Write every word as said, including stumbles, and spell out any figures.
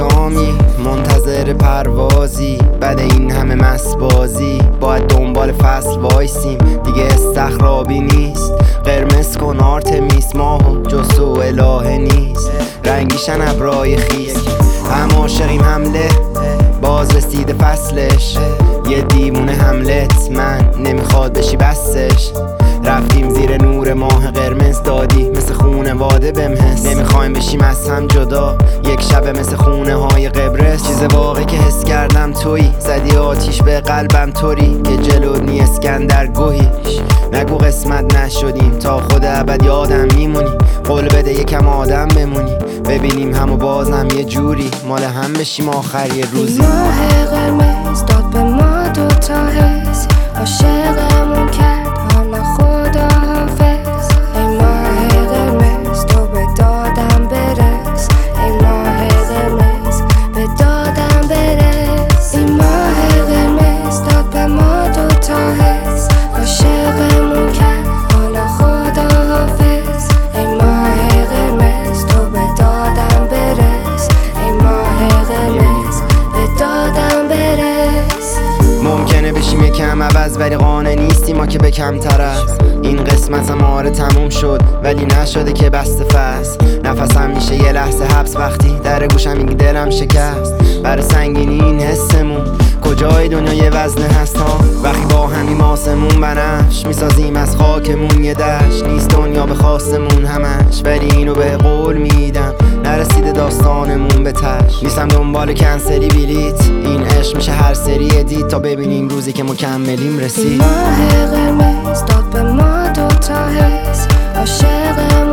اقدامی منتظر پروازی، بعد این همه مسبازی باید دنبال فصل وایسیم. دیگه استخرابی نیست، قرمز کن آرتمیس، ماهو جسو الهه نیست، رنگیشن ابرای خیس. هم عاشقیم حمله باز رسیده فصلش، یه دیوونه حملت من نمیخواد بشی بسش. رفتیم زیر نور ماه قرمز دادی مثل خونه واده بمحس، نمیخوایم بشیم از هم جدا یک شب مثل خونه های قبرس. چیز واقعی که حس کردم تویی، زدی آتیش به قلبم طوری که جلو نی اسکندر گوهیش. نگو قسمت نشدیم تا خود ابد یادم میمونی، قول بده یکم آدم بمونی ببینیم همو بازم یه جوری مال هم بشیم آخر یه روزی. ماه قرمز داد به ما دوتا حس، عاشقمون کرد حالا خدا حافظ. ای ماه قرمز تو به دادم برس، ای ماه قرمز به دادم برس. ای ماه قرمز داد به ما دوتا حس، عاشقمون کرد حالا خدا حافظ. ای ماه قرمز تو به دادم برس، ای ماه قرمز به دادم برس. ممکنه بشیم یکم عوض ولی قانع نیستیم ما که به کمتر از این قسمت هم آره تموم شد ولی نشده که بسته فصل. نفسم میشه یه لحظه حبس وقتی در گوشم میگی دلم شکست. برای سنگینی این حسمون کجای دنیا یه وزنه هست ها، وقتی با همیم آسمون بنفش میسازیم از خاکمون یه دشت. نیست دنیا به خواستمون همش ولی اینو به قول میدم نرسیده داستانمون به تش. نیستم دنبال کنسلی بلیت، این عشق میشه هر سری ادیت تا ببینیم روزی که مکملیم رسید. ماه قرمز داد به ما دوتا حس، عاشقم